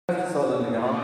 سال دیگه ها.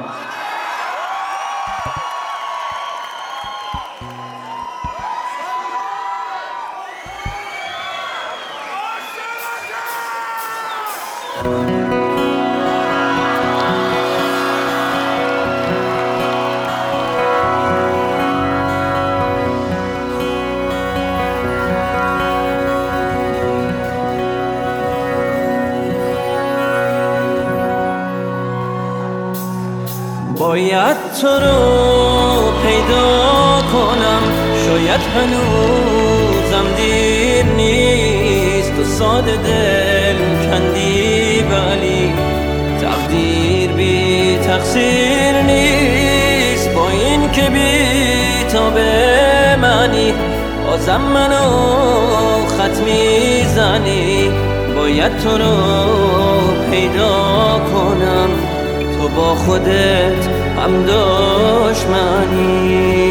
باید تو رو پیدا کنم، شاید هنوزم دیر نیست. تو ساده دل کندی ولی تقدیر بی تقصیر نیست. با این که بی تاب منی بازم منو خط میزنی. باید تو رو پیدا کنم، تو با خودت هم دشمنی.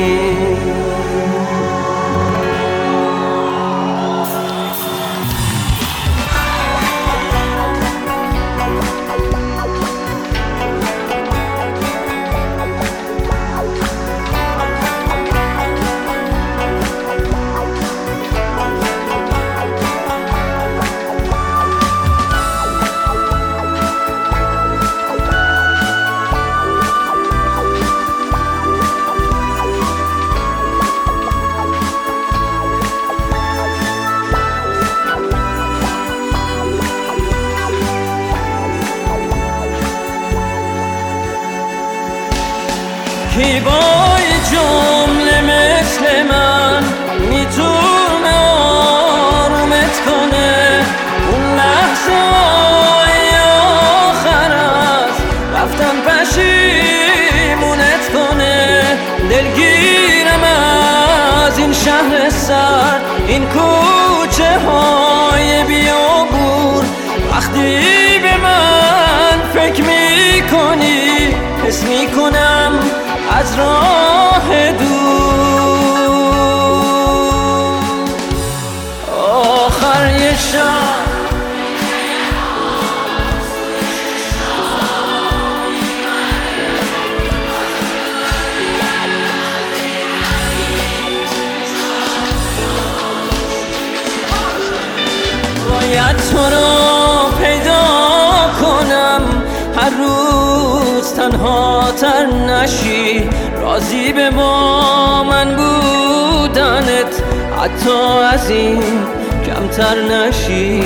کی با جمله مثل من میتونه آرومت کنه؟ اون لحظه های آخر است رفتن پشیمونت کنه. دلگیرم از این شهر سرد، این کوچه های بیابون. وقتی به من فکر میکنی حس میکنم از راه دور آخر یه شب باید تو رو پیدا کنم، هر روز تنها تر نشی. راضی به با من بودنت حتی از این کمتر نشی.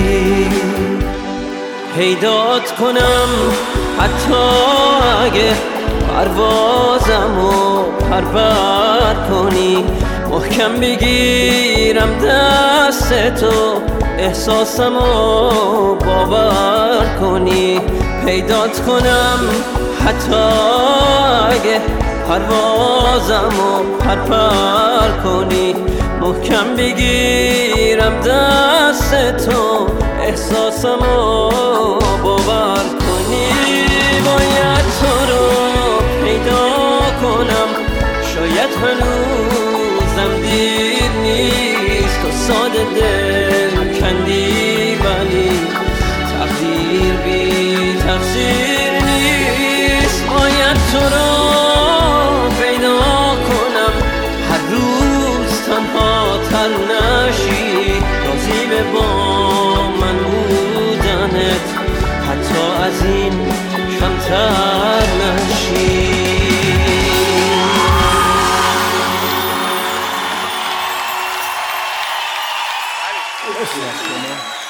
پیدات کنم حتی اگه پروازمو پرور کنی. محکم بگیرم دستتو احساسمو باور کنی. پیدات کنم حتی اگه پروازمو پرپر کنی. محکم بگیرم دستتو احساسمو باور کنی. باید تو رو پیدا کنم، شاید هنوزم دیر نیست. تو ساده دل کندی ولی تقدیر بی تقصیر نیست. باید تو رو پیدا کنم، هر روز تنها تر نشی. راضی به با من بودنت حتی از این کمتر نشی. مرسی از شما.